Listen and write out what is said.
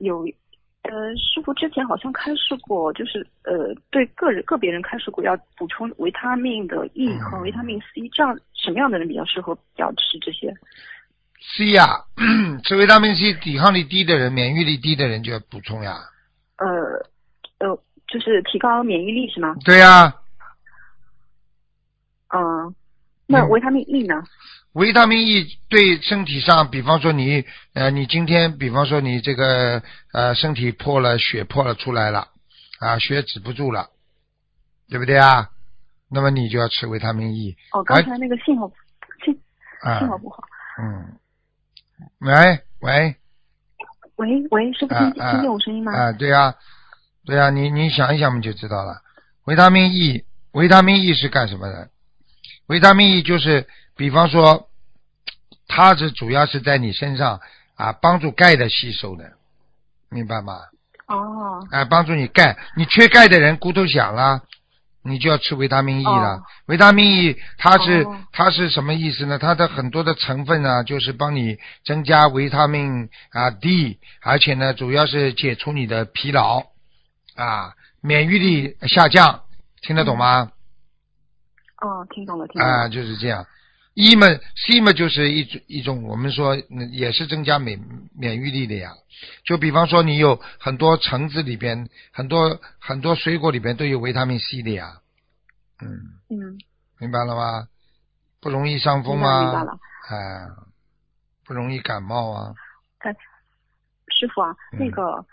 师傅之前好像开示过，就是对个别人开示过要补充维他命的 E 和维他命 C，这样什么样的人比较适合要吃这些 C 呀、吃维他命 C，抵抗力低的人、免疫力低的人就要补充呀。 就是提高免疫力是吗？ 对呀、 那维他命 E 呢？ 维他命 E 对身体上，比方说你今天，比方说你这个身体破了，血破了出来了，血止不住了，对不对啊？那么你就要吃维他命 E。 刚才那个信号不好。喂，师傅听见我声音吗？ 对呀，你想一想，我们就知道了。维他命 E 是干什么的？维他命 E 就是，比方说，它是主要是在你身上帮助钙的吸收的，明白吗？帮助你钙，你缺钙的人骨头响了，你就要吃维他命 E 了。维他命 E 它是什么意思呢？它的很多的成分呢，就是帮你增加维他命D， 而且呢，主要是解除你的疲劳免疫力下降，听得懂吗？ 听懂了。 就是这样。E 嘛 C 嘛就是一种我们说也是增加免疫力的呀。就比方说你有很多橙子里边，很多水果里边都有维他命 C 的呀。明白了吗？不容易伤风啊。 明白了。 不容易感冒啊。 师傅那个